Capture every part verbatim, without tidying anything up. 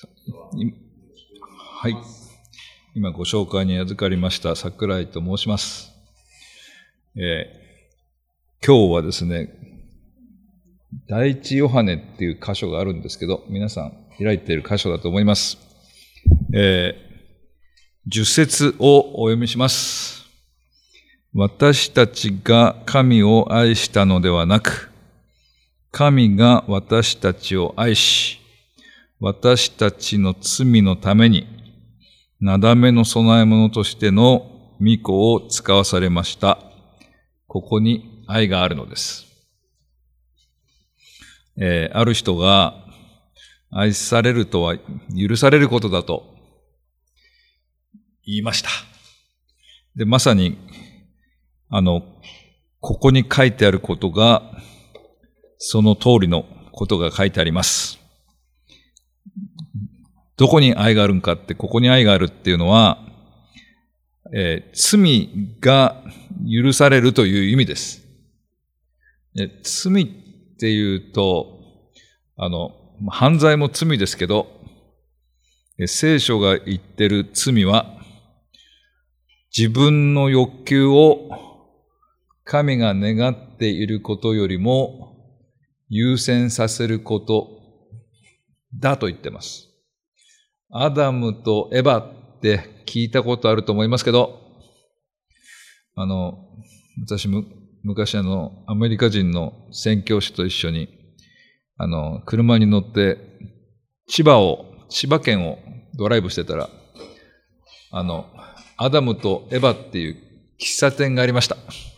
はい。今ご紹介に預かりました桜井と申します。えー、今日はですね、第一ヨハネっていう箇所があるんですけど、皆さん開いている箇所だと思います。えー、じゅっ節をお読みします。私たちが神を愛したのではなく、神が私たちを愛し、私たちの罪のために、なだめの供え物としての御子を使わされました。ここに愛があるのです。えー、ある人が愛されるとは許されることだと言いました。で、まさに、あの、ここに書いてあることが、その通りのことが書いてあります。どこに愛があるんかって、ここに愛があるっていうのは、えー、罪が許されるという意味です。で、罪っていうと、あの、犯罪も罪ですけど、聖書が言ってる罪は、自分の欲求を神が願っていることよりも優先させることだと言ってます。アダムとエバって聞いたことあると思いますけど、あの、私む、昔あの、アメリカ人の宣教師と一緒に、あの、車に乗って、千葉を、千葉県をドライブしてたら、あの、アダムとエバっていう喫茶店がありました。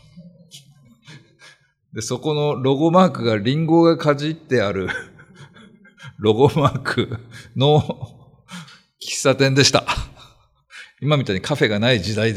で、そこのロゴマークがリンゴがかじってあるロゴマークの喫茶店でした。今みたいにカフェがない時代です。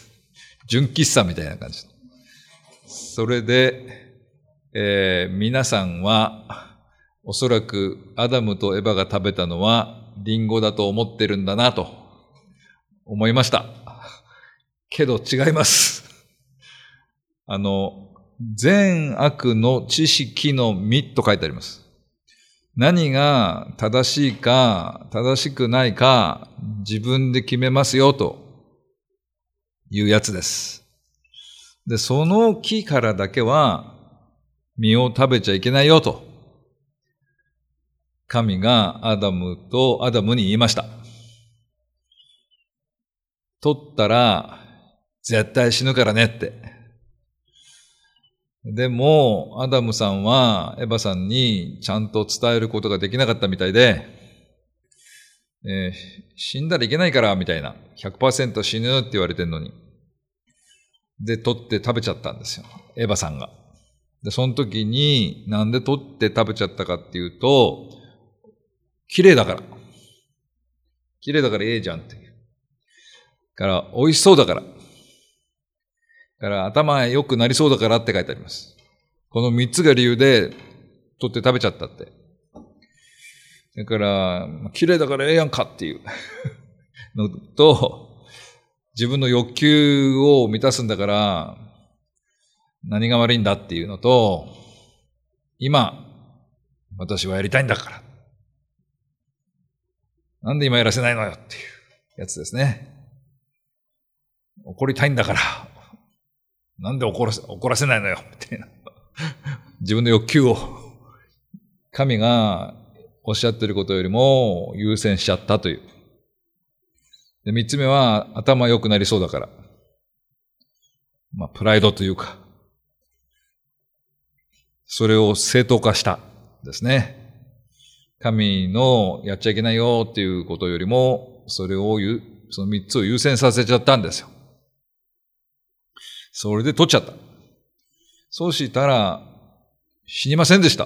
純喫茶みたいな感じ。それで、えー、皆さんはおそらくアダムとエバが食べたのはリンゴだと思ってるんだなと思いました。けど違います。あの、善悪の知識の実と書いてあります。何が正しいか正しくないか自分で決めますよというやつです。で、その木からだけは実を食べちゃいけないよと神がアダムとアダムに言いました。取ったら絶対死ぬからねって。でも、アダムさんはエバさんにちゃんと伝えることができなかったみたいで、えー、死んだらいけないからみたいな、ひゃくパーセント 死ぬって言われてるのに。で、取って食べちゃったんですよ、エバさんが。で、その時になんで取って食べちゃったかっていうと、綺麗だから。綺麗だからええじゃんって。から、美味しそうだから。から頭良くなりそうだからって書いてあります。この三つが理由で取って食べちゃったって。だから、綺麗だからええやんかっていうのと、自分の欲求を満たすんだから何が悪いんだっていうのと、今、私はやりたいんだから。なんで今やらせないのよっていうやつですね。怒りたいんだから。なんで怒らせ、怒らせないのよみたいな。自分の欲求を神がおっしゃっていることよりも優先しちゃったという。で、三つ目は頭良くなりそうだから。まあ、プライドというか、それを正当化したですね。神のやっちゃいけないよっていうことよりも、それを言う、その三つを優先させちゃったんですよ。それで取っちゃった。そうしたら、死にませんでした。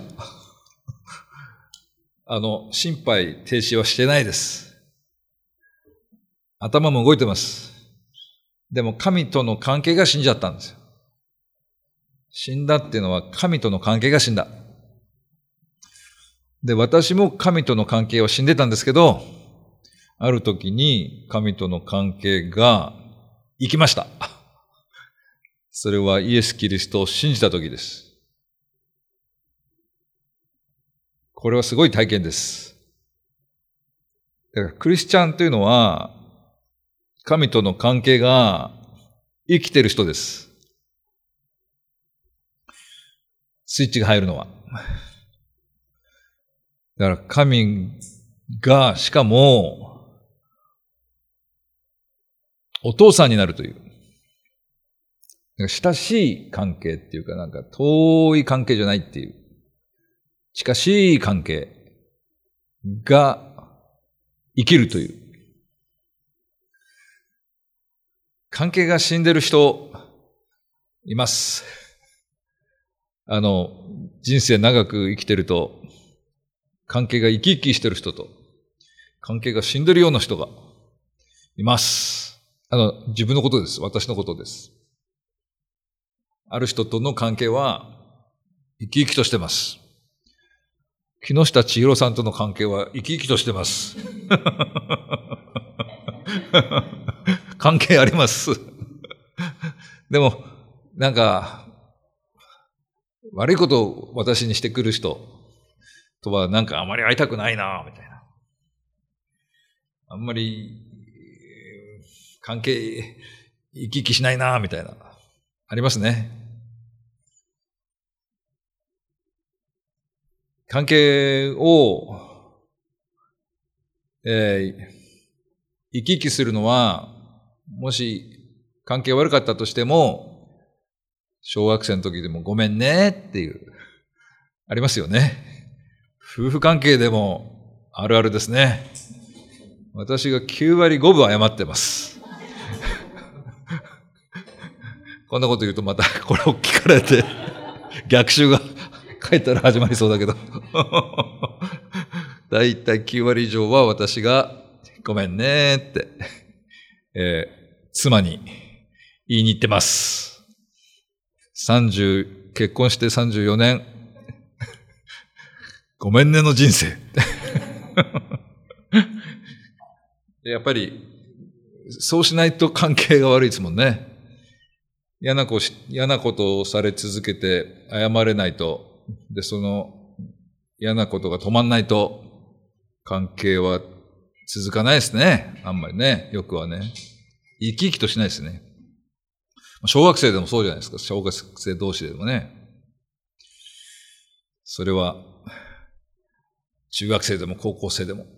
あの、心肺停止はしてないです。頭も動いてます。でも神との関係が死んじゃったんですよ。死んだっていうのは神との関係が死んだ。で、私も神との関係は死んでたんですけど、ある時に神との関係が生きました。それはイエス・キリストを信じた時です。これはすごい体験です。 だからクリスチャンというのは、神との関係が生きてる人です。スイッチが入るのは。だから神が、しかも、お父さんになるという。親しい関係っていうか、なんか遠い関係じゃないっていう。近しい関係が生きるという。関係が死んでる人います。あの、人生長く生きてると、関係が生き生きしてる人と、関係が死んでるような人がいます。あの、自分のことです。私のことです。ある人との関係は生き生きとしてます。木下千尋さんとの関係は生き生きとしてます。関係あります。でも、なんか、悪いことを私にしてくる人とはなんかあまり会いたくないな、みたいな。あんまり関係生き生きしないな、みたいな。ありますね。関係を、えー、生き生きするのは、もし関係悪かったとしても、小学生の時でもごめんねっていう、ありますよね。夫婦関係でもあるあるですね。私がきゅうわりごぶ謝ってます。こんなこと言うとまたこれを聞かれて、逆襲が帰ったら始まりそうだけど。だいたいきゅうわり以上は私がごめんねって、えー、妻に言いに行ってます。さんじゅう、結婚してさんじゅうよねん。ごめんねの人生。やっぱり、そうしないと関係が悪いですもんね。嫌なこと、嫌なことをされ続けて謝れないと、で、その嫌なことが止まんないと、関係は続かないですね。あんまりね。よくはね。生き生きとしないですね。小学生でもそうじゃないですか。小学生同士でもね。それは、中学生でも高校生でも。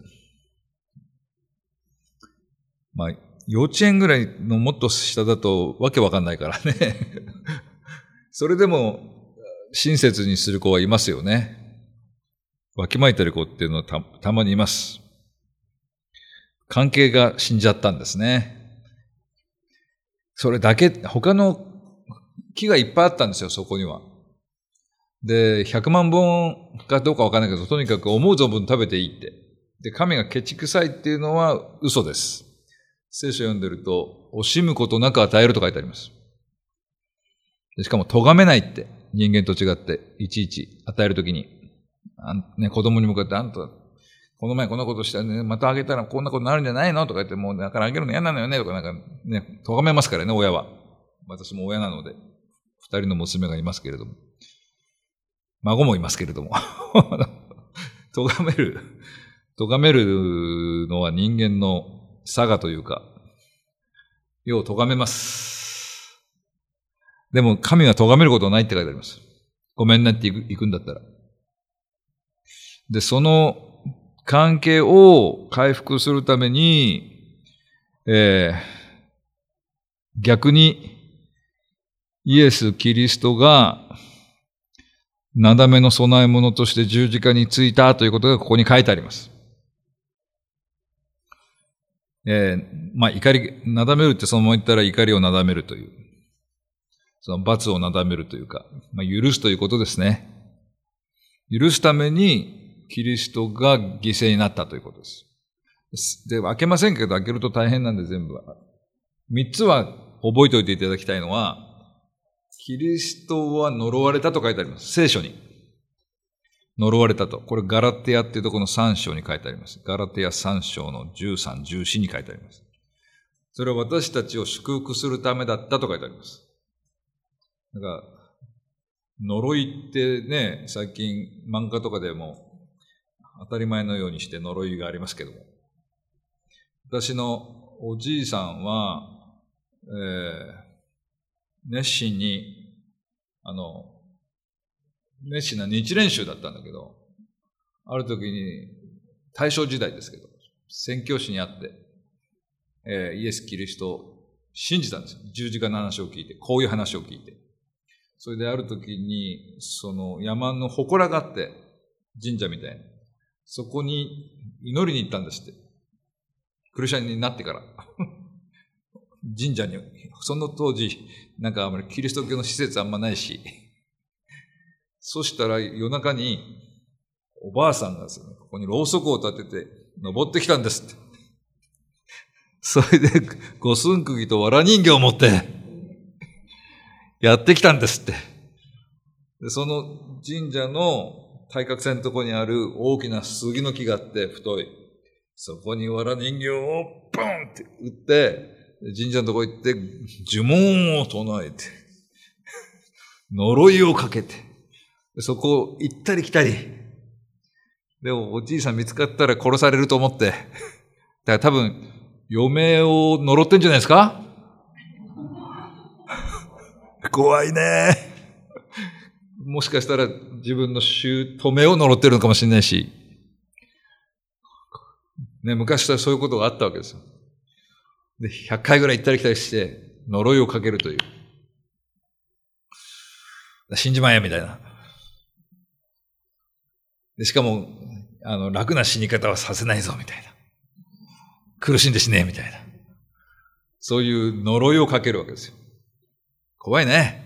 まあ、幼稚園ぐらいのもっと下だとわけわかんないからね。それでも親切にする子はいますよね。わきまえてる子っていうのは た, たまにいます。関係が死んじゃったんですね。それだけ、他の木がいっぱいあったんですよ、そこには。で、ひゃくまんぼんかどうかわかんないけど、とにかく思う存分食べていいって。で、神がケチくさいっていうのは嘘です。聖書を読んでると、惜しむことなく与えると書いてあります。でしかも、咎めないって。人間と違って、いちいち与えるときに。あんね、子供に向かって、あんた、この前こんなことしたらね、またあげたらこんなことになるんじゃないのとか言って、もうだからあげるの嫌なのよねとかなんかね、咎めますからね、親は。私も親なので、二人の娘がいますけれども。孫もいますけれども。咎める、咎めるのは人間の差がというか、よう咎めます。でも神は咎めることはないって書いてあります。ごめんねって行く、行くんだったら。で、その関係を回復するために、えー、逆にイエス・キリストがなだめの供え物として十字架についたということがここに書いてあります。えー、まあ怒り、なだめるってそのまま言ったら怒りをなだめるという、その罰をなだめるというか、まあ、許すということですね。許すためにキリストが犠牲になったということです。で、開けませんけど開けると大変なんで全部は。三つは覚えておいていただきたいのは、キリストは呪われたと書いてあります。聖書に。呪われたと。これガラテヤっていうところのさん章に書いてあります。ガラテヤさん章のじゅうさん、じゅうよんに書いてあります。それは私たちを祝福するためだったと書いてあります。だから、呪いってね、最近漫画とかでも当たり前のようにして呪いがありますけども。 私のおじいさんは、えー、熱心に、あの、熱心な日蓮宗だったんだけど、ある時に、大正時代ですけど、宣教師に会って、えー、イエス・キリストを信じたんですよ。十字架の話を聞いて、こういう話を聞いて。それである時に、その山の祠があって、神社みたいな。そこに祈りに行ったんですって。クリスチャンになってから。神社に、その当時、なんかあまりキリスト教の施設あんまないし。そしたら夜中に、おばあさんがですね、ここにろうそくを立てて、登ってきたんですって。それで、五寸釘と藁人形を持って、やってきたんですって。でその神社の対角線のところにある大きな杉の木があって、太い。そこに藁人形をポンって打って、神社のところ行って、呪文を唱えて、呪いをかけて、そこを行ったり来たり。でも、おじいさん見つかったら殺されると思って。だから多分、余命を呪ってんじゃないですか？怖いね。もしかしたら自分の姑を呪ってるのかもしれないし。ね、昔はそういうことがあったわけですよ。で、ひゃっかいぐらい行ったり来たりして、呪いをかけるという。死んじまえみたいな。でしかも、あの、楽な死に方はさせないぞ、みたいな。苦しんで死ね、みたいな。そういう呪いをかけるわけですよ。怖いね。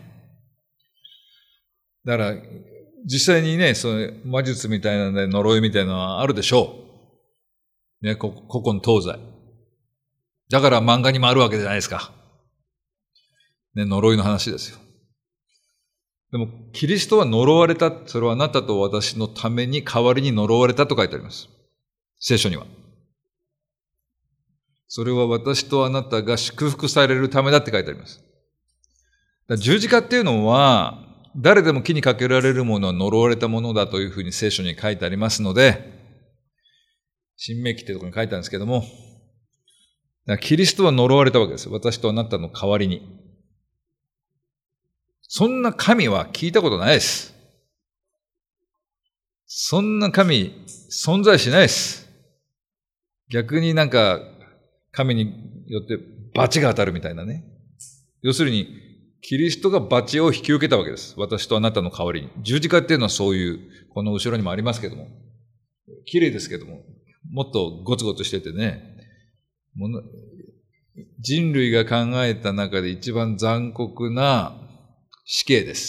だから、実際にね、その魔術みたいなね、呪いみたいなのはあるでしょう。ね、こ古今東西。だから漫画にもあるわけじゃないですか。ね、呪いの話ですよ。でも、キリストは呪われた。それはあなたと私のために代わりに呪われたと書いてあります。聖書には。それは私とあなたが祝福されるためだって書いてあります。だ十字架っていうのは、誰でも木にかけられるものは呪われたものだというふうに聖書に書いてありますので、新明記ってところに書いてあるんですけども、だからキリストは呪われたわけですよ。私とあなたの代わりに。そんな神は聞いたことないです。そんな神存在しないです。逆になんか神によって罰が当たるみたいなね。要するにキリストが罰を引き受けたわけです。私とあなたの代わりに。十字架っていうのはそういう、この後ろにもありますけども。綺麗ですけども、もっとゴツゴツしててね。もの人類が考えた中で一番残酷な死刑です。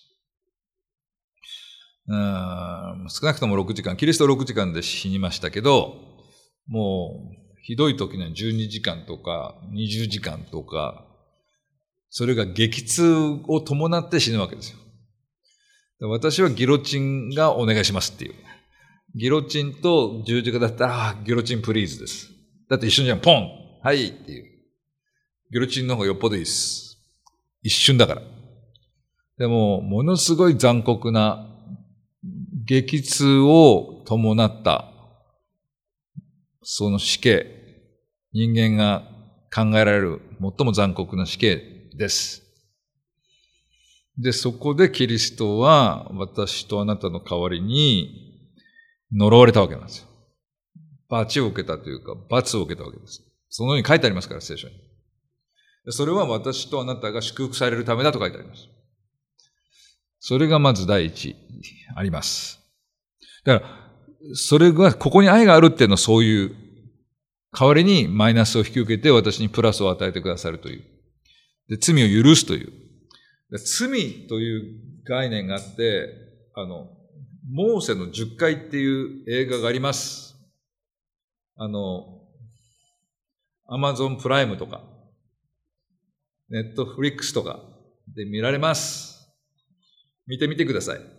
うーん少なくともろくじかん、キリストろくじかんで死にましたけど、もうひどい時にはじゅうにじかんとかにじゅうじかんとか、それが激痛を伴って死ぬわけですよ。私はギロチンがお願いしますっていう。ギロチンと十字架だったら、ああ、ギロチンプリーズです。だって一瞬じゃん、ポンはいっていう。ギロチンの方がよっぽどいいです。一瞬だから。でも、ものすごい残酷な激痛を伴った、その死刑、人間が考えられる最も残酷な死刑です。で、そこでキリストは私とあなたの代わりに呪われたわけなんですよ。罰を受けたというか、罰を受けたわけです。そのように書いてありますから、聖書に。それは私とあなたが祝福されるためだと書いてあります。それがまず第一あります。だから、それが、ここに愛があるっていうのはそういう、代わりにマイナスを引き受けて私にプラスを与えてくださるという。で、罪を許すという。罪という概念があって、あの、モーセの十回っていう映画があります。あの、アマゾンプライムとか、ネットフリックスとかで見られます。見てみてください。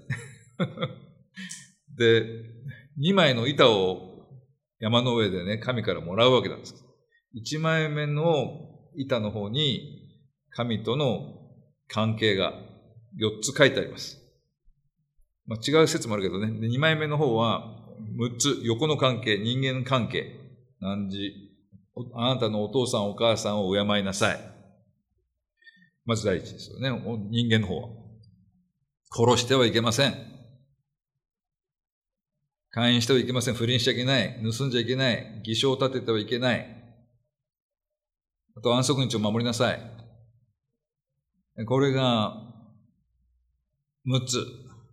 で、にまいの板を山の上でね、神からもらうわけなんです。いちまいめの板の方に神との関係がよっつ書いてあります。まあ、違う説もあるけどね。で、にまいめの方はむっつ横の関係、人間関係。何時、 あなたのお父さんお母さんを敬いなさい。まず第一ですよね。人間の方は。殺してはいけません。姦淫してはいけません。不倫しちゃいけない。盗んじゃいけない。偽証を立ててはいけない。あと安息日を守りなさい。これがむっつ。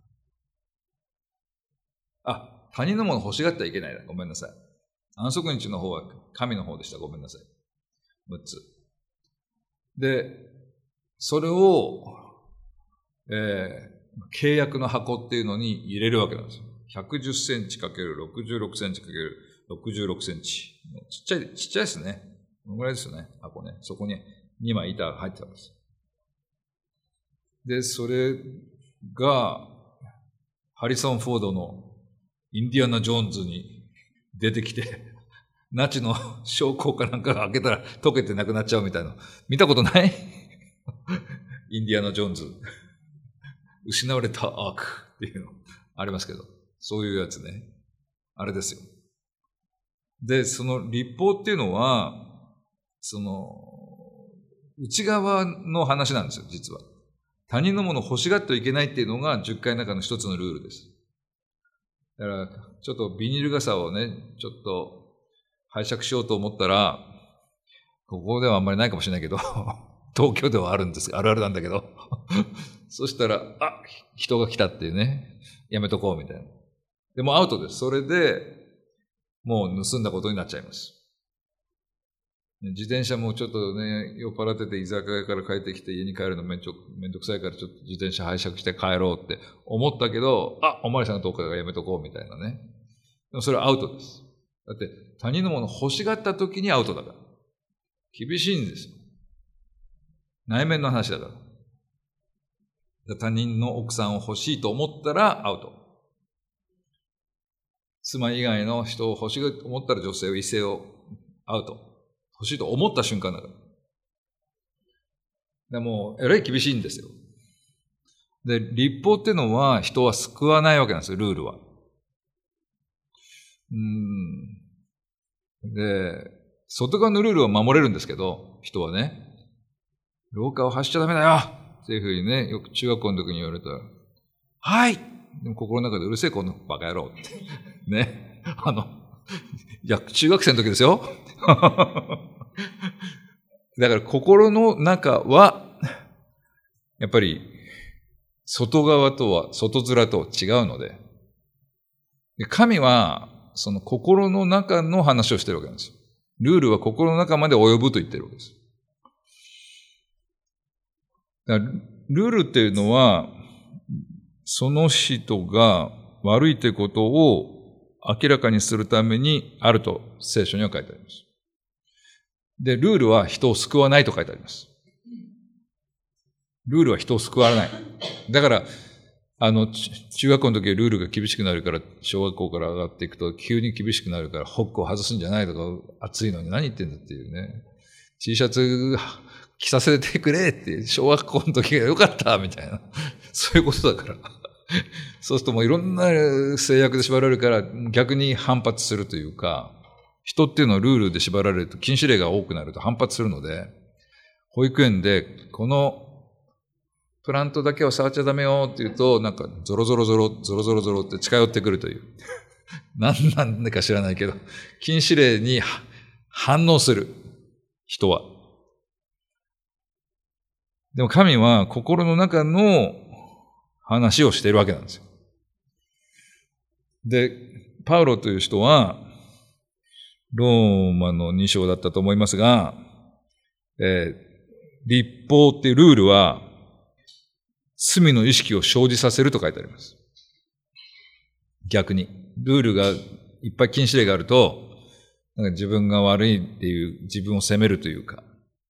あ、他人のもの欲しがってはいけない。ごめんなさい。安息日の方は神の方でした。ごめんなさい。むっつ。で、それを、えー、契約の箱っていうのに入れるわけなんですよ。ひゃくじゅっセンチかけるろくじゅうろくセンチかけるろくじゅうろくセンチ。ちっちゃい、ちっちゃいですね。このぐらいですよね。箱ね。そこににまい板が入ってたんです。で、それが、ハリソン・フォードのインディアナ・ジョーンズに出てきて、ナチの将校かなんかが開けたら溶けてなくなっちゃうみたいな。見たことないインディアナ・ジョーンズ。失われたアークっていうのありますけど。そういうやつね。あれですよ。で、その律法っていうのは、その、内側の話なんですよ、実は。他人のものを欲しがってはいけないっていうのがじゅっかいの中の一つのルールです。だから、ちょっとビニール傘をね、ちょっと拝借しようと思ったら、ここではあんまりないかもしれないけど、東京ではあるんです、あるあるなんだけど。そしたら、あ、人が来たっていうね、やめとこうみたいな。でもアウトです。それで、もう盗んだことになっちゃいます。自転車もちょっとね、酔っ払ってて居酒屋から帰ってきて家に帰るのめんちょめんどくさいからちょっと自転車拝借して帰ろうって思ったけど、あ、おまわりさんのとこからやめとこうみたいなね。でもそれはアウトです。だって他人のもの欲しがった時にアウトだから。厳しいんですよ。内面の話だから。他人の奥さんを欲しいと思ったらアウト。妻以外の人を欲しいと思ったら女性を異性をアウト。欲しいと思った瞬間だから。でも、えらい厳しいんですよ。で、律法っていうのは人は救わないわけなんですよ、ルールは。うーん。で、外側のルールは守れるんですけど、人はね、廊下を走っちゃダメだよっていうふうにね、よく中学校の時に言われたら、はいでも心の中でうるせえこのバカ野郎って。ね。あの、いや、中学生の時ですよ。だから心の中は、やっぱり、外側とは、外面と違うので、で神は、その心の中の話をしてるわけなんですよ。ルールは心の中まで及ぶと言ってるわけです。だからルールっていうのは、その人が悪いということを明らかにするためにあると聖書には書いてあります。で、ルールは人を救わないと書いてあります。ルールは人を救わない。だから、あの、中学校の時はルールが厳しくなるから、小学校から上がっていくと急に厳しくなるから、ホックを外すんじゃないとか、暑いのに何言ってんだっていうね。T シャツ着させてくれって、小学校の時が良かったみたいな。そういうことだから。そうするともういろんな制約で縛られるから逆に反発するというか、人っていうのはルールで縛られると禁止令が多くなると反発するので、保育園でこのプラントだけは触っちゃダメよって言うと、なんかゾロゾロゾロ、ゾロゾロゾロって近寄ってくるという。何なんでか知らないけど、禁止令に反応する人は。でも神は心の中の話をしているわけなんですよ。で、パウロという人は、ローマのに章だったと思いますが、えー、律法っていうルールは、罪の意識を生じさせると書いてあります。逆に。ルールがいっぱい禁止令があると、なんか自分が悪いっていう、自分を責めるというか。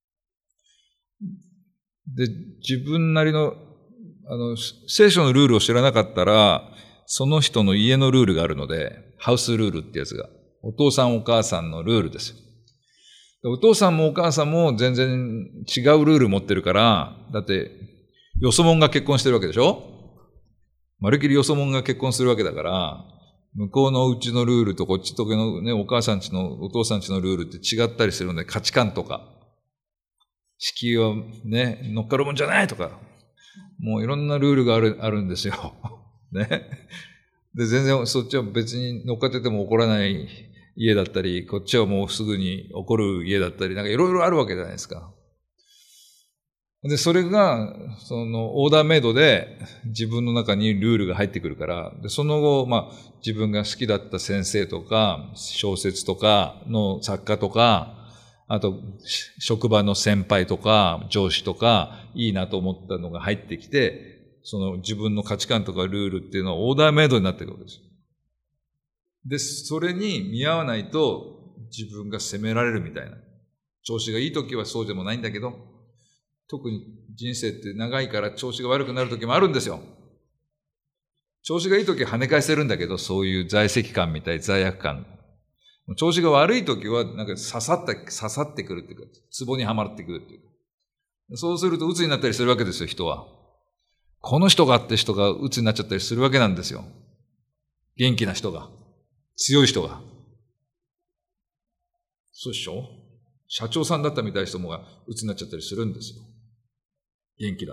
で、自分なりの、あの、聖書のルールを知らなかったら、その人の家のルールがあるので、ハウスルールってやつが。お父さんお母さんのルールですよ。お父さんもお母さんも全然違うルール持ってるから、だって、よそもんが結婚してるわけでしょ？まるきりよそもんが結婚するわけだから、 向こうのうちのルールとこっちとのね、お母さんちの、お父さんちのルールって違ったりするので、価値観とか、敷居はね、乗っかるもんじゃないとか、もういろんなルールがある、あるんですよ。ね。で、全然そっちは別に乗っかってても怒らない家だったり、こっちはもうすぐに怒る家だったり、なんかいろいろあるわけじゃないですか。で、それが、その、オーダーメイドで自分の中にルールが入ってくるから、で、その後、まあ、自分が好きだった先生とか、小説とかの作家とか、あと、職場の先輩とか、上司とか、いいなと思ったのが入ってきて、その自分の価値観とかルールっていうのはオーダーメイドになっていくわけです。で、それに見合わないと自分が責められるみたいな。調子がいい時はそうでもないんだけど、特に人生って長いから調子が悪くなる時もあるんですよ。調子がいい時は跳ね返せるんだけど、そういう在籍感みたい、罪悪感。調子が悪い時は、なんか刺さった、刺さってくるっていうか、壺にはまってくるっていうか。そうすると鬱になったりするわけですよ、人は。この人がって人が鬱になっちゃったりするわけなんですよ。元気な人が。強い人が。そうでしょ？社長さんだったみたいな人もが鬱になっちゃったりするんですよ。元気だった。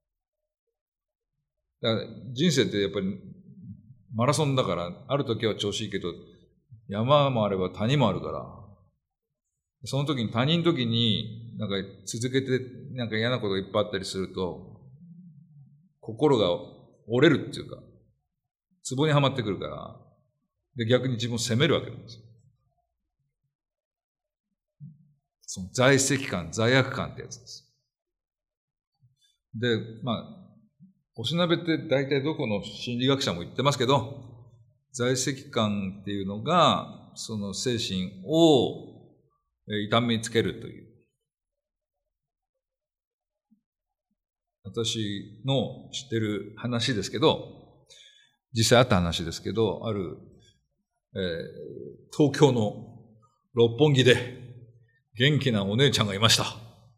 だから人生ってやっぱりマラソンだから、ある時は調子いいけど、山もあれば谷もあるから、その時に谷の時になんか続けてなんか嫌なことがいっぱいあったりすると、心が折れるっていうか、壺にはまってくるから、で逆に自分を責めるわけなんですよ。その在籍感、罪悪感ってやつです。で、まあ、おしなべって大体どこの心理学者も言ってますけど、在籍感っていうのが、その精神を痛みつけるという。私の知ってる話ですけど、実際あった話ですけど、ある、えー、東京の六本木で元気なお姉ちゃんがいました。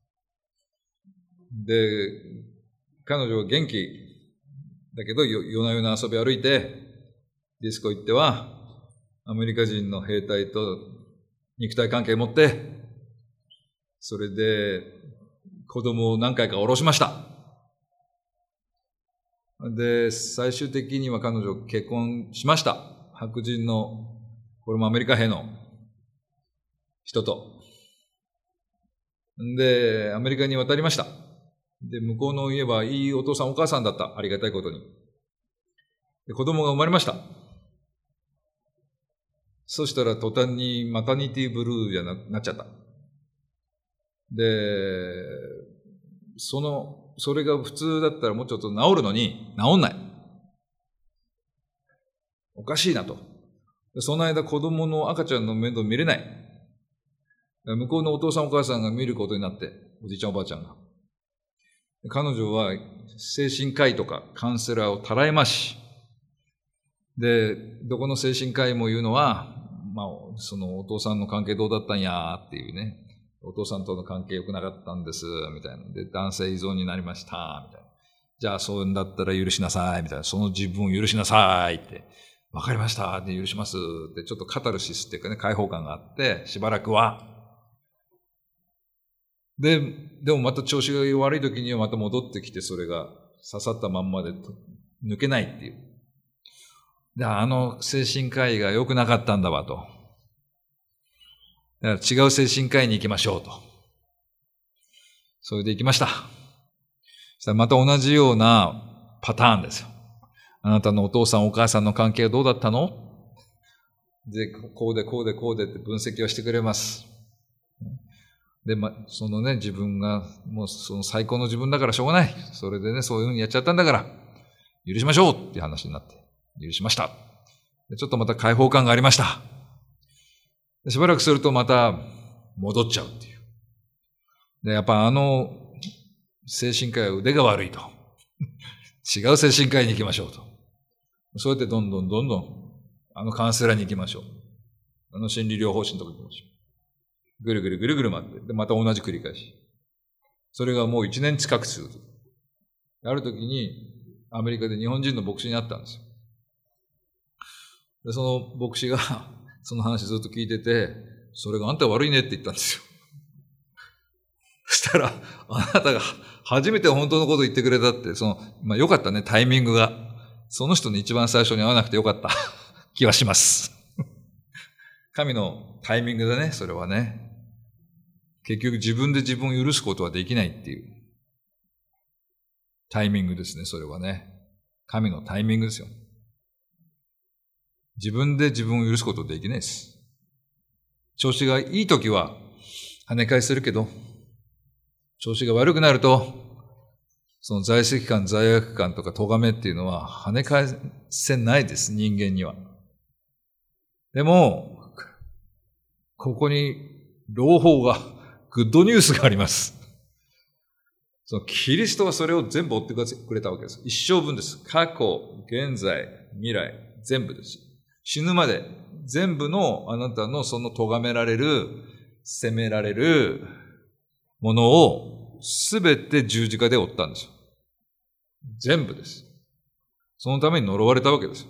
で、彼女は元気だけど夜な夜な遊び歩いて、ディスコ行っては、アメリカ人の兵隊と肉体関係持って、それで子供を何回か降ろしました。で、最終的には彼女結婚しました。白人の、これもアメリカ兵の人と。で、アメリカに渡りました。で、向こうの家はいいお父さんお母さんだった。ありがたいことに。で、子供が生まれました。そしたら途端にマタニティブルーじゃな、なっちゃった。で、その、それが普通だったらもうちょっと治るのに、治んない。おかしいなと。その間子供の赤ちゃんの面倒見れない。向こうのお父さんお母さんが見ることになって、おじいちゃんおばあちゃんが。彼女は精神科医とかカウンセラーをたらいまし。で、どこの精神科医も言うのは、まあ、そのお父さんの関係どうだったんやっていうね。お父さんとの関係良くなかったんです、みたいな。で、男性依存になりました、みたいな。じゃあ、そういうんだったら許しなさい、みたいな。その自分を許しなさいって。わかりました、で許しますって、ちょっとカタルシスっていうかね、解放感があって、しばらくは。で、でもまた調子が悪い時にはまた戻ってきて、それが刺さったまんまで抜けないっていう。で、あの精神科医が良くなかったんだわと。だから違う精神科医に行きましょうと。それで行きました。そしたらまた同じようなパターンですよ。あなたのお父さんお母さんの関係はどうだったの？で、こうでこうでこうでって分析をしてくれます。で、ま、そのね、自分が、もうその最高の自分だからしょうがない。それでね、そういうふうにやっちゃったんだから、許しましょうっていう話になって、許しました。でちょっとまた解放感がありました。でしばらくするとまた戻っちゃうっていう。で、やっぱあの精神科医は腕が悪いと。違う精神科医に行きましょうと。そうやってどんどんどんどん、あのカウンセラーに行きましょう。あの心理療法士のところに行きましょう。ぐるぐるぐるぐる回って、で、また同じ繰り返し。それがもう一年近く続く。ある時に、アメリカで日本人の牧師に会ったんですよ。 で、その牧師がその話ずっと聞いてて、それがあんた悪いねって言ったんですよ。そしたら、あなたが初めて本当のことを言ってくれたって、その、まあよかったね、タイミングが。その人に一番最初に会わなくてよかった気はします。神のタイミングだね、それはね。結局自分で自分を許すことはできないっていうタイミングですね、それはね。神のタイミングですよ。自分で自分を許すことできないです。調子がいいときは跳ね返せるけど、調子が悪くなると、その在籍感、罪悪感とか咎めっていうのは跳ね返せないです、人間には。でも、ここに朗報が、グッドニュースがあります。そのキリストはそれを全部追ってくれたわけです。一生分です。過去、現在、未来、全部です。死ぬまで全部のあなたのその咎められる、責められるものをすべて十字架で追ったんですよ。全部です。そのために呪われたわけですよ。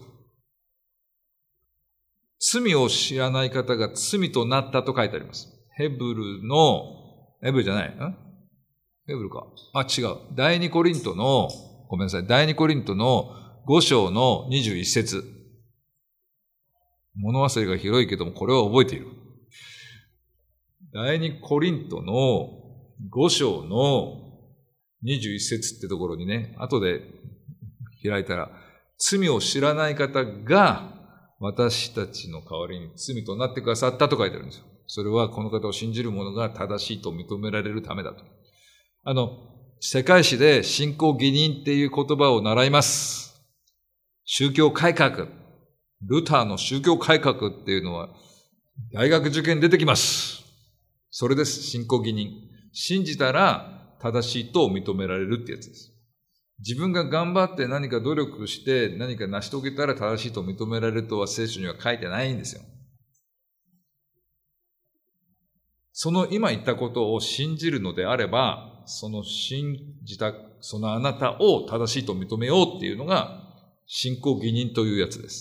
罪を知らない方が罪となったと書いてあります。ヘブルの、ヘブルじゃないんヘブルか。あ、違う。第二コリントの、ごめんなさい。第二コリントのご章のにじゅういち節。物忘れが広いけども、これは覚えている。第二コリントのご章のにじゅういち節ってところにね、後で開いたら、罪を知らない方が私たちの代わりに罪となってくださったと書いてあるんですよ。それはこの方を信じる者が正しいと認められるためだと。あの、世界史で信仰義人っていう言葉を習います。宗教改革。ルターの宗教改革っていうのは大学受験出てきます。それです、信仰義人。信じたら正しいと認められるってやつです。自分が頑張って何か努力して何か成し遂げたら正しいと認められるとは聖書には書いてないんですよ。その今言ったことを信じるのであれば、その信じた、そのあなたを正しいと認めようっていうのが信仰義人というやつです。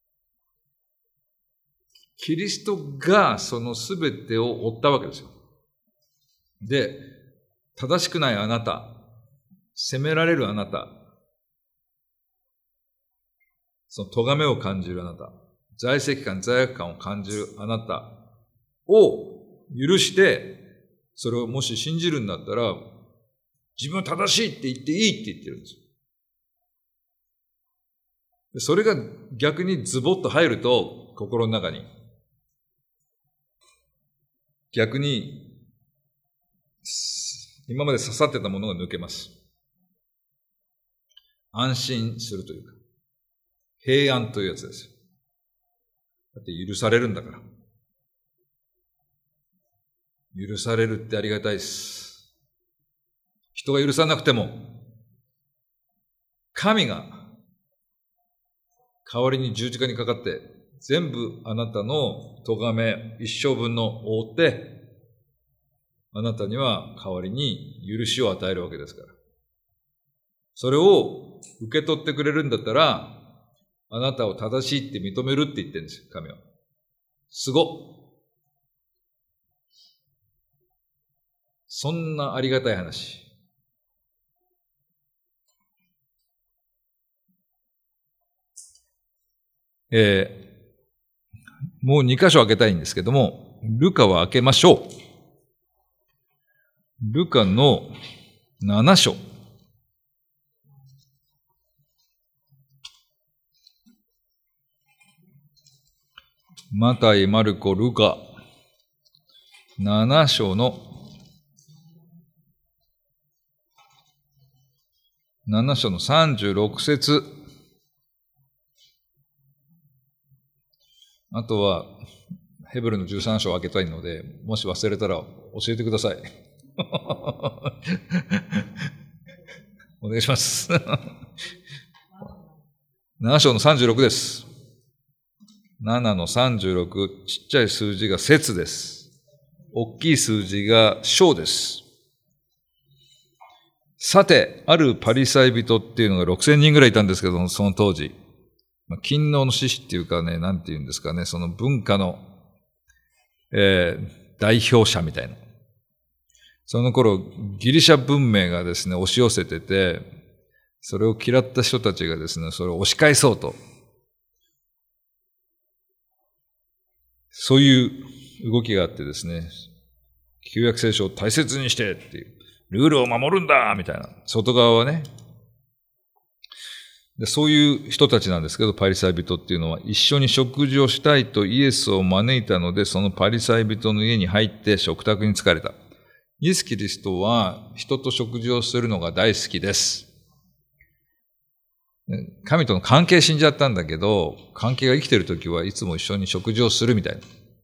キリストがそのすべてを負ったわけですよ。で、正しくないあなた、責められるあなた、その咎めを感じるあなた、在籍感、罪悪感を感じるあなたを許して、それをもし信じるんだったら、自分は正しいって言っていいって言ってるんですよ。それが逆にズボッと入ると、心の中に、逆に、今まで刺さってたものが抜けます。安心するというか、平安というやつですよ。だって許されるんだから。許されるってありがたいです。人が許さなくても、神が代わりに十字架にかかって、全部あなたの咎め、一生分のを負って、あなたには代わりに許しを与えるわけですから。それを受け取ってくれるんだったら、あなたを正しいって認めるって言ってるんですよ、神は。すごっ。そんなありがたい話。えー、もうに箇所開けたいんですけども、ルカは開けましょう。ルカのなな章。マタイ、マルコ、ルカ、なな章のなな章のさんじゅうろく節。あとは、ヘブルのじゅうさん章を開けたいので、もし忘れたら教えてください。お願いします。なな章のさんじゅうろくです。ななのさんじゅうろく、ちっちゃい数字が節です。大きい数字が章です。さて、あるパリサイ人っていうのがろくせんにんぐらいいたんですけども、その当時。 まあ、勤王の志士っていうかね、なんて言うんですかね、その文化の、えー、代表者みたいな。その頃、ギリシャ文明がですね、押し寄せてて、それを嫌った人たちがですね、それを押し返そうと。そういう動きがあってですね、旧約聖書を大切にしてっていう、ルールを守るんだみたいな。外側はね。で、そういう人たちなんですけど、パリサイ人っていうのは、一緒に食事をしたいとイエスを招いたので、そのパリサイ人の家に入って食卓に疲れた。イエス・キリストは人と食事をするのが大好きです。神との関係死んじゃったんだけど、関係が生きてるときはいつも一緒に食事をするみたいな。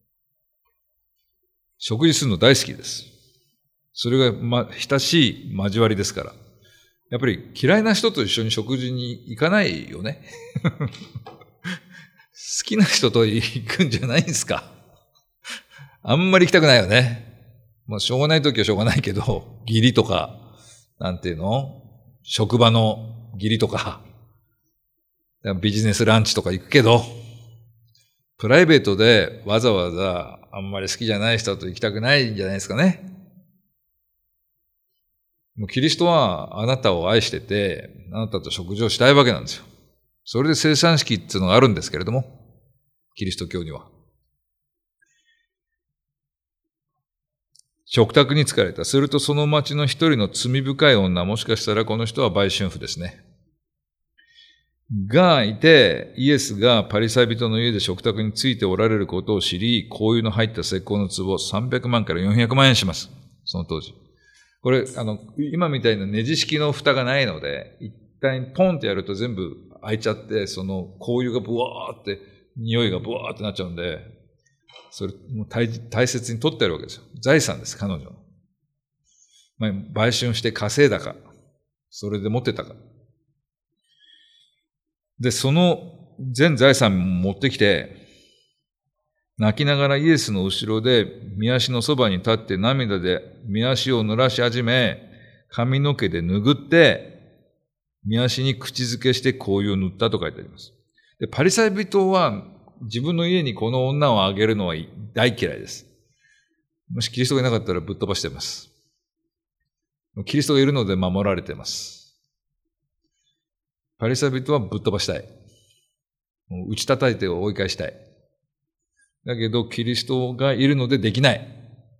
食事するの大好きです。それが、ま、親しい交わりですから。やっぱり嫌いな人と一緒に食事に行かないよね。好きな人と行くんじゃないんですか。あんまり行きたくないよね。まあ、しょうがないときはしょうがないけど、義理とか、なんていうの？職場の義理とか、ビジネスランチとか行くけど、プライベートでわざわざあんまり好きじゃない人と行きたくないんじゃないですかね。もうキリストはあなたを愛してて、あなたと食事をしたいわけなんですよ。それで聖餐式っていうのがあるんですけれども、キリスト教には。食卓に疲れた。するとその町の一人の罪深い女、もしかしたらこの人は売春婦ですね。がいて、イエスがパリサイ人の家で食卓についておられることを知り、香油の入った石膏の壺さんびゃくまんからよんひゃくまんえんします。その当時。これ、あの、今みたいなネジ式の蓋がないので、一旦ポンってやると全部開いちゃって、その香油がブワーって、匂いがブワーってなっちゃうんで、それ、もう 大, 大切に取ってあるわけですよ。財産です、彼女の。まあ、売春して稼いだか、それで持ってたか。で、その全財産持ってきて、泣きながらイエスの後ろで、御足のそばに立って涙で御足を濡らし始め、髪の毛で拭って、御足に口づけして香油を塗ったと書いてあります。で、パリサイ人は自分の家にこの女をあげるのは大嫌いです。もしキリストがいなかったらぶっ飛ばしています。キリストがいるので守られています。パリサイ人はぶっ飛ばしたい。打ち叩いて追い返したい。だけど、キリストがいるのでできない。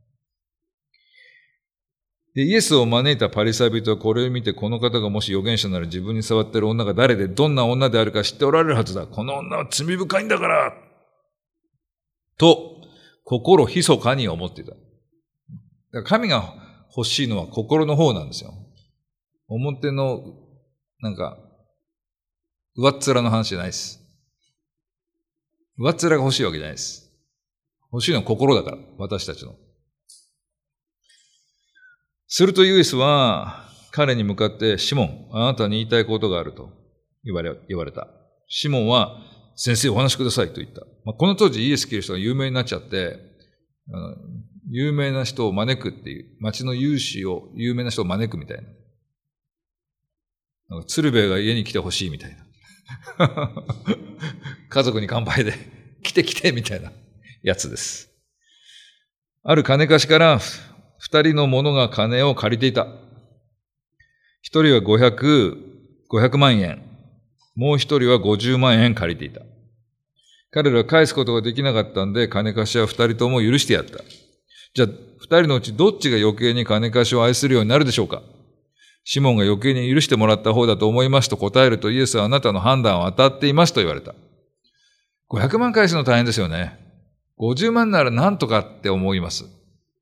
で、イエスを招いたパリサイ人はこれを見て、この方がもし預言者なら自分に触っている女が誰で、どんな女であるか知っておられるはずだ。この女は罪深いんだからと、心密かに思っていた。だから神が欲しいのは心の方なんですよ。表の、なんか、上っ面の話じゃないです。上っ面が欲しいわけじゃないです。欲しいのは心だから、私たちの。するとイエスは彼に向かって、シモン、あなたに言いたいことがあると言われ、言われた。シモンは、先生お話しくださいと言った。まあ、この当時イエス・キリストが有名になっちゃって、あの有名な人を招くっていう、町の有志を、有名な人を招くみたいな。なんか鶴瓶が家に来てほしいみたいな。家族に乾杯で、来て来てみたいなやつです。ある金貸しから、二人の者が金を借りていた。一人は五百、五百万円。もう一人は五十万円借りていた。彼らは返すことができなかったんで、金貸しは二人とも許してやった。じゃあ、二人のうちどっちが余計に金貸しを愛するようになるでしょうか？シモンが余計に許してもらった方だと思いますと答えると、イエスはあなたの判断は当たっていますと言われた。ごひゃくまん返すの大変ですよね。ごじゅうまんならなんとかって思います。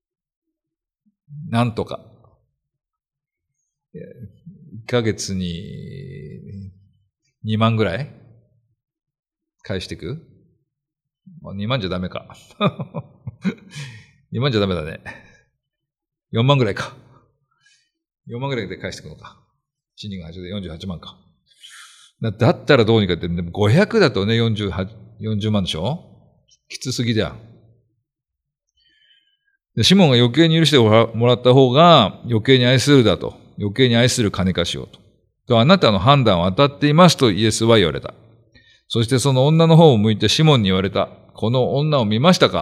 なんとか。いっかげつににまんぐらい返していく？にまんじゃダメか。にまんじゃダメだね。よんまんぐらいか。よんまんぐらいで返していくのか。いちにんがはちでよんじゅうはちまんか。だったらどうにかって、でもごひゃくだとね、よんじゅうはち、よんじゅうまんでしょ？きつすぎじゃん。でシモンが余計に許してもらった方が余計に愛するだと。余計に愛する金貸しをと。とあなたの判断は当たっていますとイエスは言われた。 そしてその女の方を向いてシモンに言われた。この女を見ましたか？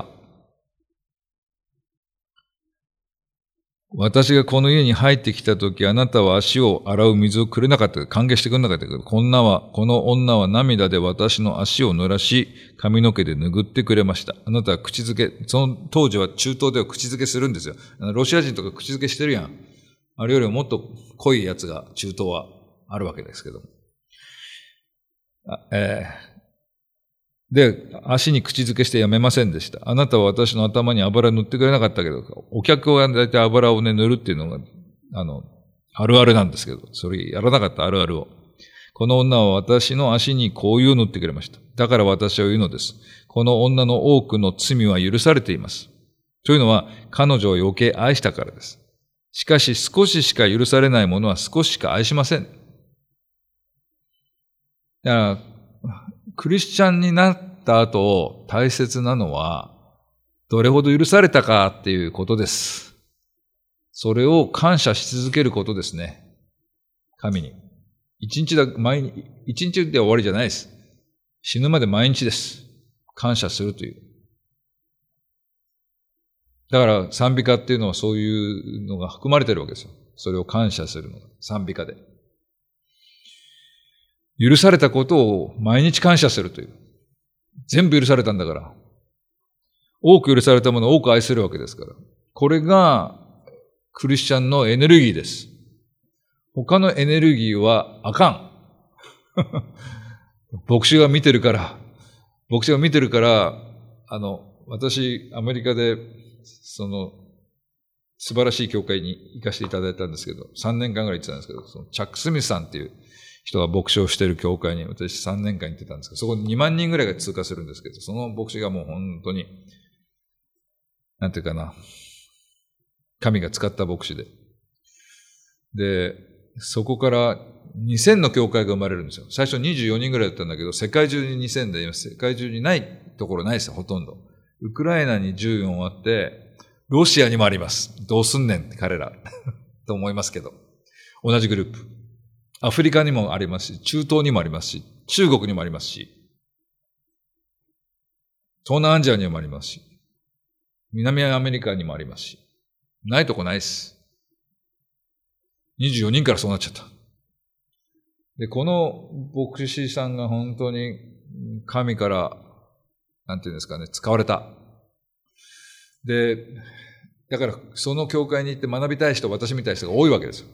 私がこの家に入ってきたとき、あなたは足を洗う水をくれなかった。歓迎してくれなかったけど、こんなは、この女は涙で私の足を濡らし、髪の毛で拭ってくれました。あなたは口づけ、その当時は中東では口づけするんですよ。ロシア人とか口づけしてるやん。あれよりももっと濃いやつが中東はあるわけですけど。あえーで、足に口づけしてやめませんでした。あなたは私の頭に油塗ってくれなかったけど、お客はだいたい油をね、塗るっていうのが、あの、あるあるなんですけど、それやらなかったあるあるを。この女は私の足に香油を塗ってくれました。だから私は言うのです。この女の多くの罪は許されています。というのは、彼女を余計愛したからです。しかし少ししか許されないものは少ししか愛しません。だからクリスチャンになった後、大切なのは、どれほど許されたかっていうことです。それを感謝し続けることですね。神に。一日だ、毎日、一日で終わりじゃないです。死ぬまで毎日です。感謝するという。だから賛美歌っていうのはそういうのが含まれてるわけですよ。それを感謝するのが賛美歌で。許されたことを毎日感謝するという。全部許されたんだから。多く許されたものを多く愛するわけですから。これがクリスチャンのエネルギーです。他のエネルギーはあかん。牧師が見てるから、牧師が見てるから、あの、私、アメリカで、その、素晴らしい教会に行かせていただいたんですけど、さんねんかんぐらい行ってたんですけど、そのチャック・スミスさんっていう人が牧師をしている教会に私さんねんかん行ってたんですけど、そこににまんにんぐらいが通過するんですけど、その牧師がもう本当に、なんていうかな、神が使った牧師で。で、そこからにせんの教会が生まれるんですよ。最初にじゅうよにんぐらいだったんだけど、世界中ににせんで、世界中にないところないですよ、ほとんど。ウクライナにじゅうよんあって、ロシアにもあります。どうすんねんって彼ら。と思いますけど。同じグループ。アフリカにもありますし、中東にもありますし、中国にもありますし、東南アジアにもありますし、南アメリカにもありますし、ないとこないです。にじゅうよにんからそうなっちゃった。で、この牧師さんが本当に神から、なんていうんですかね、使われた。で、だからその教会に行って学びたい人、私みたいな人が多いわけですよ。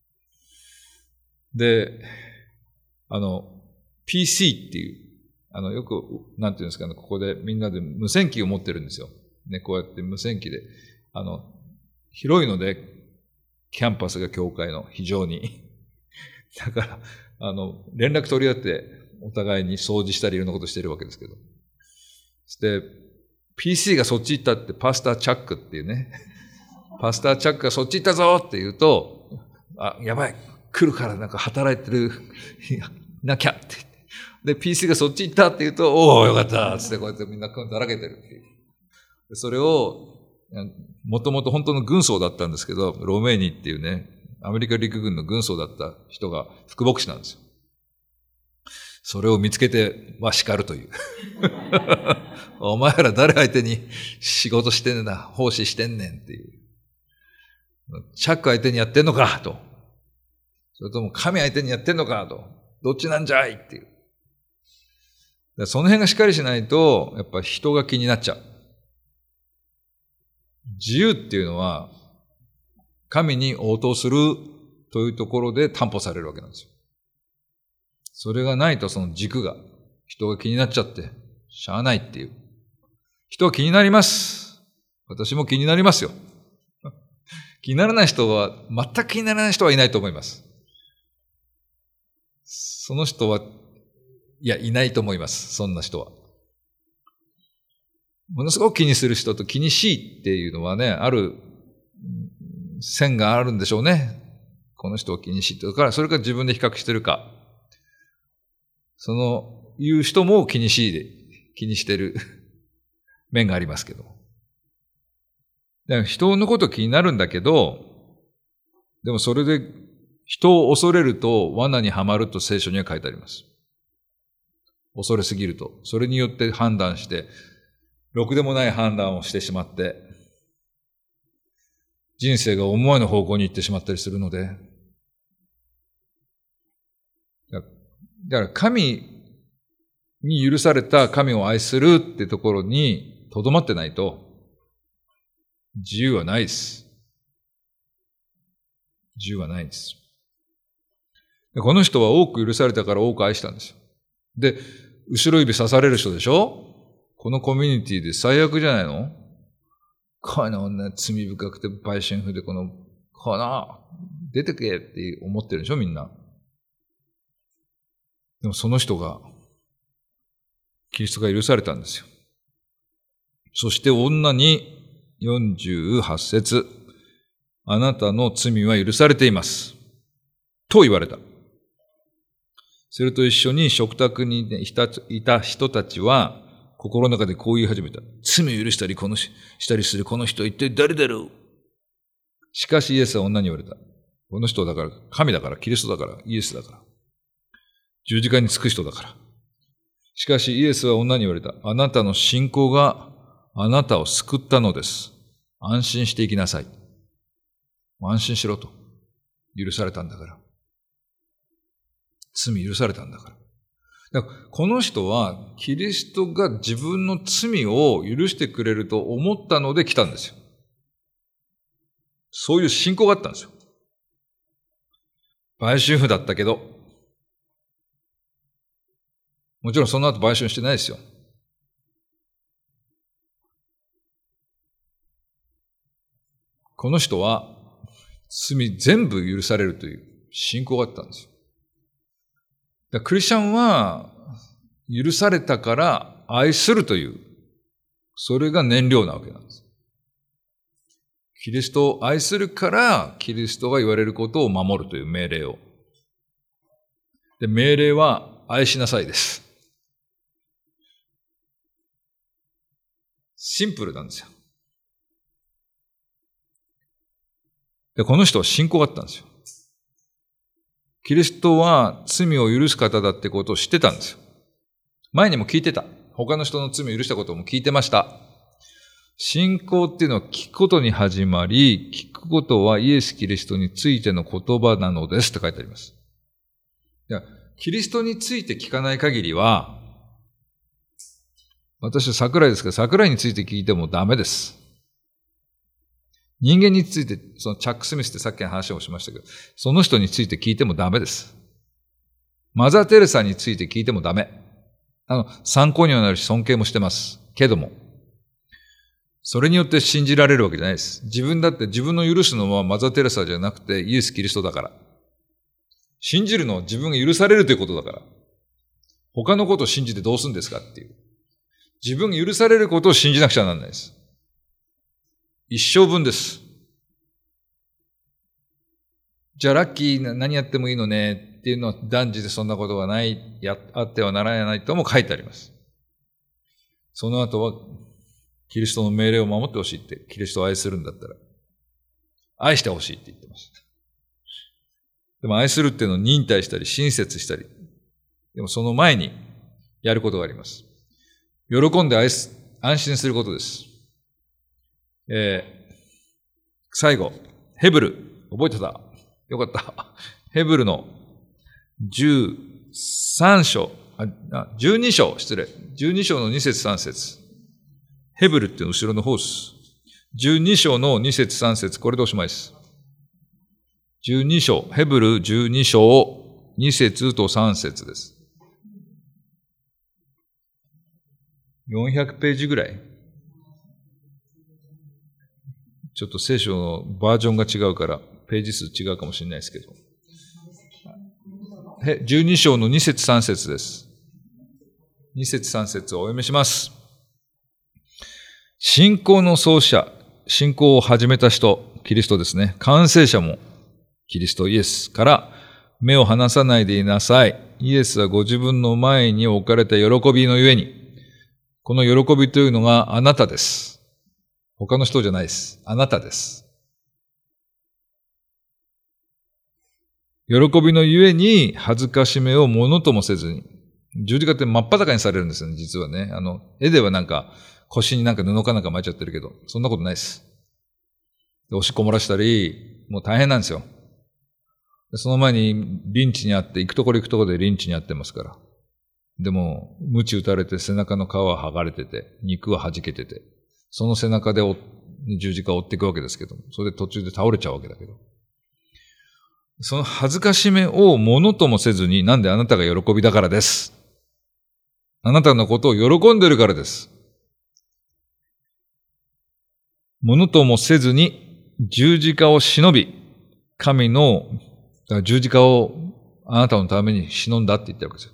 で、あの、ピーシー っていう、あの、よく、なんていうんですかね、ここでみんなで無線機を持ってるんですよ。ね、こうやって無線機で、あの、広いので、キャンパスが教会の非常に。だから、あの、連絡取り合って、お互いに掃除したりいろんなことしてるわけですけど。そして、ピーシー がそっち行ったって、パスターチャックっていうね。パスターチャックがそっち行ったぞって言うと、あ、やばい。来るからなんか働いてるなきゃって。で、ピーシー がそっち行ったって言うと、おーよかったつってこうやってみんなだらけてるっていう。それを、もともと本当の軍曹だったんですけど、ロメーニっていうね、アメリカ陸軍の軍曹だった人が副牧師なんですよ。それを見つけては叱るという。お前ら誰相手に仕事してんねんな、奉仕してんねんっていう。チャック相手にやってんのかと。それとも神相手にやってんのかと。どっちなんじゃいっていう。その辺がしっかりしないと、やっぱ人が気になっちゃう。自由っていうのは、神に応答するというところで担保されるわけなんですよ。それがないとその軸が、人が気になっちゃって、しゃあないっていう。人は気になります。私も気になりますよ。気にならない人は、全く気にならない人はいないと思います。その人は、いや、いないと思います。そんな人は。ものすごく気にする人と気にしいっていうのはね、ある線があるんでしょうね。この人を気にしいって。だから、それから自分で比較してるか。その、いう人も気にしいで、気にしてる面がありますけど。だから人のこと気になるんだけど、でもそれで人を恐れると罠にはまると聖書には書いてあります。 恐れすぎると。それによって判断して、ろくでもない判断をしてしまって、人生が思わぬ方向に行ってしまったりするので、だから神に許された神を愛するってところにとどまってないと、自由はないです。自由はないです。この人は多く許されたから多く愛したんですよ。で、後ろ指刺される人でしょ？このコミュニティで最悪じゃないの？この女罪深くて売春婦でこの、この、出てけって思ってるでしょみんな。でもその人が、キリストが許されたんですよ。そして女によんじゅうはち節、あなたの罪は許されています。と言われた。それと一緒に食卓にいた人たちは、心の中でこう言い始めた。罪を許したりこのしたりするこの人は一体誰だろう？しかしイエスは女に言われた。この人だから、神だから、キリストだから、イエスだから。十字架につく人だから。しかしイエスは女に言われた。あなたの信仰があなたを救ったのです。安心していきなさい。安心しろと。許されたんだから。罪許されたんだから。だからこの人はキリストが自分の罪を許してくれると思ったので来たんですよ。そういう信仰があったんですよ。売春婦だったけど、もちろんその後売春してないですよ。この人は罪全部許されるという信仰があったんですよ。だからクリスチャンは許されたから愛するという、それが燃料なわけなんです。キリストを愛するからキリストが言われることを守るという命令を。で、命令は愛しなさいです。シンプルなんですよ。で、この人は信仰があったんですよ。キリストは罪を許す方だってことを知ってたんですよ。前にも聞いてた。他の人の罪を許したことも聞いてました。信仰っていうのは聞くことに始まり、聞くことはイエス・キリストについての言葉なのですって書いてあります。キリストについて聞かない限りは、私は桜井ですけど、桜井について聞いてもダメです。人間について、そのチャック・スミスってさっきの話をしましたけど、その人について聞いてもダメです。マザー・テレサについて聞いてもダメ。あの、参考にはなるし尊敬もしてます。けども、それによって信じられるわけじゃないです。自分だって自分の許すのはマザー・テレサじゃなくてイエス・キリストだから。信じるのは自分が許されるということだから。他のことを信じてどうするんですかっていう。自分が許されることを信じなくちゃならないです。一生分です。じゃあラッキー何やってもいいのねっていうのは断じてそんなことはない、や、あってはならないとも書いてあります。その後はキリストの命令を守ってほしいって、キリストを愛するんだったら、愛してほしいって言ってます。でも愛するっていうのを忍耐したり親切したり、でもその前にやることがあります。喜んで愛す、安心することです。えー、最後、ヘブル、覚えてた？よかった。ヘブルのじゅうさん章、あ、じゅうに章、失礼。じゅうに章のに節さん節。ヘブルっていう後ろの方です。じゅうに章のに節さん節、これでおしまいです。じゅうに章、ヘブルじゅうに章、に節とさん節です。よんひゃくページぐらい。ちょっと聖書のバージョンが違うから、ページ数違うかもしれないですけど。じゅうに章のに節さん節です。に節さん節をお読みします。信仰の創始者、信仰を始めた人、キリストですね。完成者もキリストイエスから目を離さないでいなさい。イエスはご自分の前に置かれた喜びのゆえに、この喜びというのがあなたです。他の人じゃないです。あなたです。喜びのゆえに恥ずかしめをものともせずに、 十字架って真っ裸にされるんですよね、実はね。あの、絵ではなんか腰になんか布かなんか巻いちゃってるけど、そんなことないです。でおしっこ漏らしたり、もう大変なんですよ。でその前にリンチにあって、行くところ行くところでリンチにあってますから。でも、鞭打たれて背中の皮は剥がれてて、肉は弾けてて、その背中で十字架を追っていくわけですけど、それで途中で倒れちゃうわけだけど。その恥ずかしめをものともせずに、なんであなたが喜びだからです。あなたのことを喜んでるからです。ものともせずに十字架を忍び、神の十字架をあなたのために忍んだって言ってるわけですよ。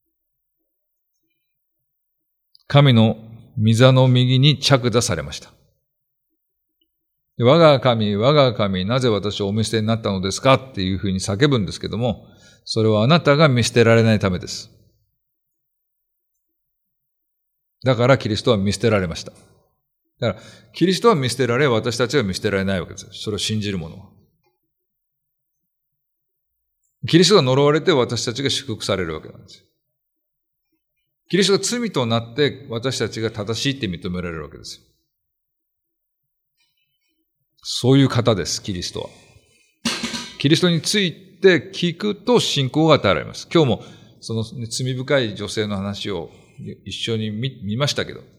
神の御座の右に着座されました。我が神、我が神、なぜ私をお見捨てになったのですかっていうふうに叫ぶんですけども、それはあなたが見捨てられないためです。だからキリストは見捨てられました。だから、キリストは見捨てられ、私たちは見捨てられないわけですよ。それを信じる者は。キリストが呪われて私たちが祝福されるわけなんですよ。キリストが罪となって私たちが正しいって認められるわけですよ。そういう方です、キリストは。キリストについて聞くと信仰が与えられます。今日もその罪深い女性の話を一緒に 見, 見ましたけど、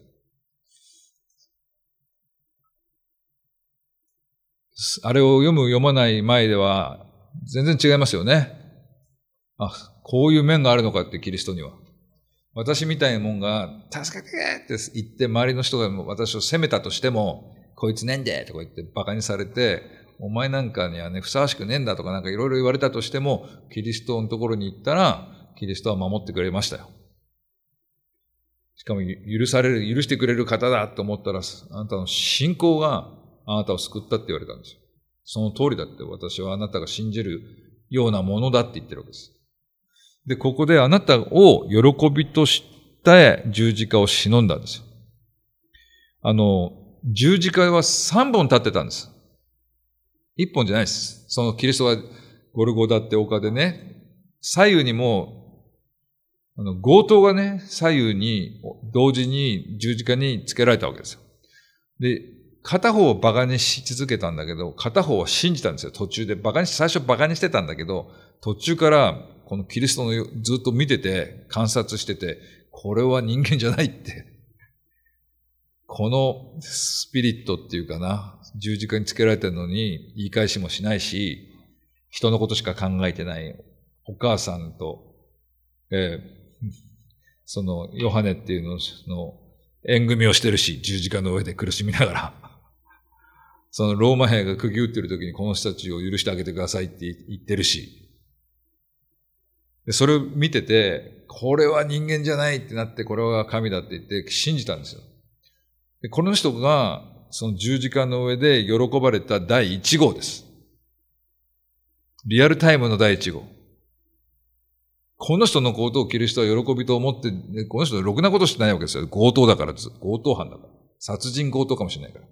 あれを読む読まない前では全然違いますよね。あ、こういう面があるのかってキリストには。私みたいなもんが助けてって言って周りの人が私を責めたとしても、こいつねんでとか言って馬鹿にされて、お前なんかにはねふさわしくねえんだとかなんかいろいろ言われたとしても、キリストのところに行ったらキリストは守ってくれましたよ。しかも許される、許してくれる方だと思ったら、あなたの信仰があなたを救ったって言われたんですよ。その通りだって、私はあなたが信じるようなものだって言ってるわけです。で、ここであなたを喜びとして十字架を忍んだんですよ。あの、十字架は三本立ってたんです。一本じゃないです。そのキリストがゴルゴダって丘でね、左右にも、あの、強盗がね、左右に同時に十字架につけられたわけですよ。で、片方をバカにし続けたんだけど、片方は信じたんですよ。途中でバカにし、最初バカにしてたんだけど、途中からこのキリストのずっと見てて、観察してて、これは人間じゃないって。このスピリットっていうかな、十字架につけられてるのに言い返しもしないし、人のことしか考えてないお母さんと、えー、そのヨハネっていうのの縁組をしてるし、十字架の上で苦しみながら。そのローマ兵が釘打ってる時にこの人たちを許してあげてくださいって言ってるし。でそれを見てて、これは人間じゃないってなって、これは神だって言って信じたんですよ。でこの人がその十字架の上で喜ばれた第一号です。リアルタイムの第一号。この人のことをキリストは喜びと思って、この人はろくなことしてないわけですよ。強盗だからです。強盗犯だから。殺人強盗かもしれないから。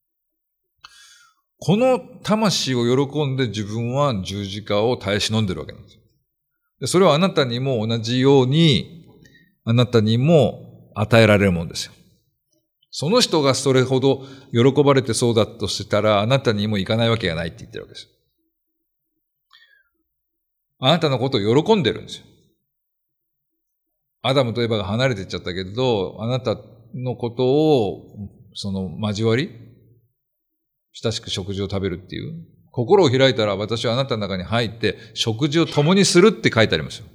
この魂を喜んで自分は十字架を耐え忍んでるわけなんですよ。でそれはあなたにも同じように、あなたにも与えられるものですよ。その人がそれほど喜ばれてそうだとしたら、あなたにもいかないわけがないって言ってるわけです。あなたのことを喜んでるんですよ。アダムとエバが離れていっちゃったけど、あなたのことを、その交わり、親しく食事を食べるっていう。心を開いたら私はあなたの中に入って食事を共にするって書いてありますよ。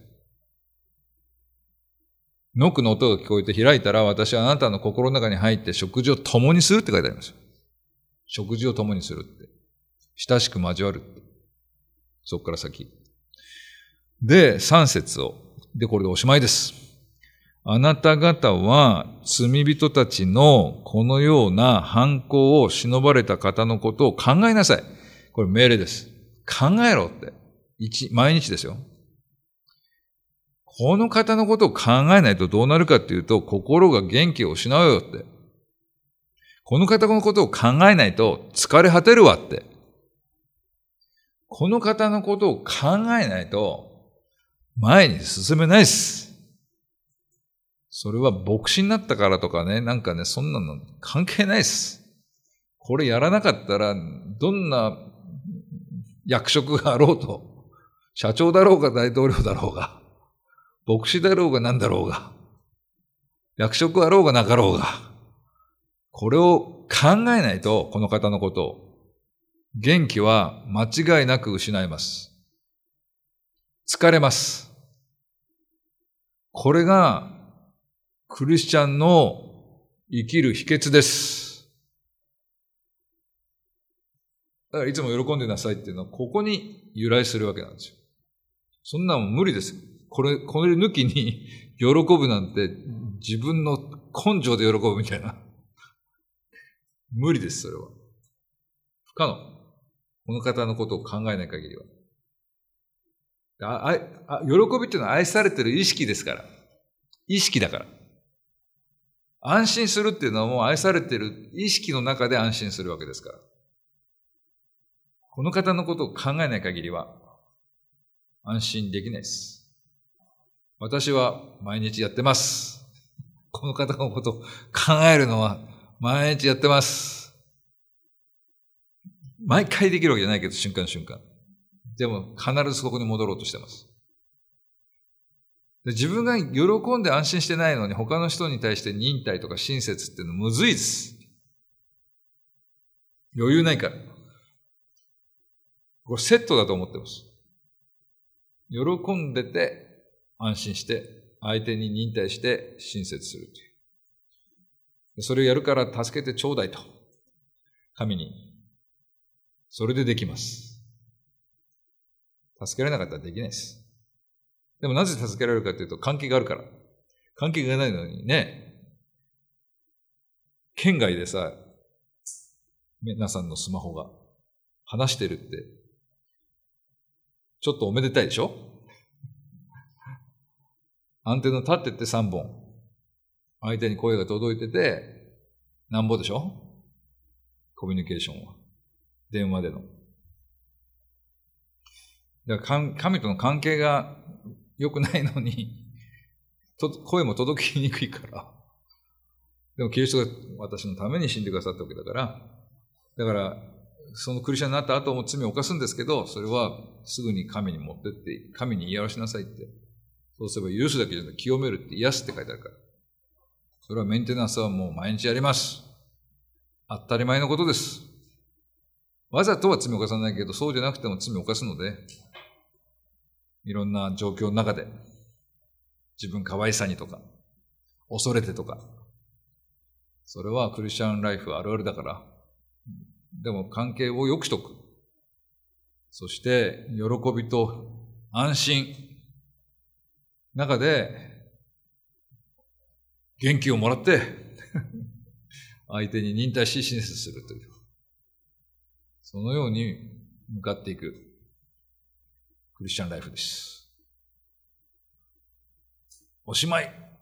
ノックの音が聞こえて開いたら私はあなたの心の中に入って食事を共にするって書いてありますよ。食事を共にするって。親しく交わるって。そこから先。で、三節を。で、これでおしまいです。あなた方は罪人たちのこのような犯行を忍ばれた方のことを考えなさい。これ命令です。考えろって。一、毎日ですよ。この方のことを考えないとどうなるかっていうと、心が元気を失うよって。この方のことを考えないと疲れ果てるわって。この方のことを考えないと前に進めないです。 それは牧師になったからとかね、なんかね、そんなの関係ないです。これやらなかったら、どんな役職があろうと、社長だろうが大統領だろうが、牧師だろうが何だろうが、役職あろうがなかろうが、これを考えないと、この方のことを、元気は間違いなく失います。疲れます。これがクリスチャンの生きる秘訣です。だからいつも喜んでなさいっていうのはここに由来するわけなんですよ。そんなもん無理です。これ、これ抜きに喜ぶなんて自分の根性で喜ぶみたいな。無理です、それは。不可能。この方のことを考えない限りは。ああ喜びっていうのは愛されてる意識ですから。意識だから。安心するっていうのはもう愛されてる意識の中で安心するわけですから。この方のことを考えない限りは安心できないです。私は毎日やってます。この方のことを考えるのは毎日やってます。毎回できるわけじゃないけど、瞬間瞬間。でも必ずそこに戻ろうとしてます。で自分が喜んで安心してないのに他の人に対して忍耐とか親切っていうのむずいです。余裕ないから。これセットだと思ってます。喜んでて安心して相手に忍耐して親切するという。それをやるから助けてちょうだいと。神に。それでできます。助けられなかったらできないです。でもなぜ助けられるかというと関係があるから。関係がないのにね、県外でさ、皆さんのスマホが話してるって、ちょっとおめでたいでしょ？アンテナ立ってってさんぼん。相手に声が届いてて、なんぼでしょ？コミュニケーションは。電話での。だから神との関係が良くないのに、声も届きにくいから。でもキリストが私のために死んでくださったわけだから、だから、そのクリスチャンになった後も罪を犯すんですけど、それはすぐに神に持ってって、神に言い表しなさいって。そうすれば許すだけじゃなくて清めるって癒すって書いてあるから。それはメンテナンスはもう毎日やります。当たり前のことです。わざとは罪を犯さないけど、そうじゃなくても罪を犯すので、いろんな状況の中で、自分可愛さにとか、恐れてとか、それはクリスチャンライフあるあるだから、でも関係を良くしとく。そして、喜びと安心。中で、元気をもらって、相手に忍耐し親切するという。そのように向かっていくクリスチャンライフです。おしまい。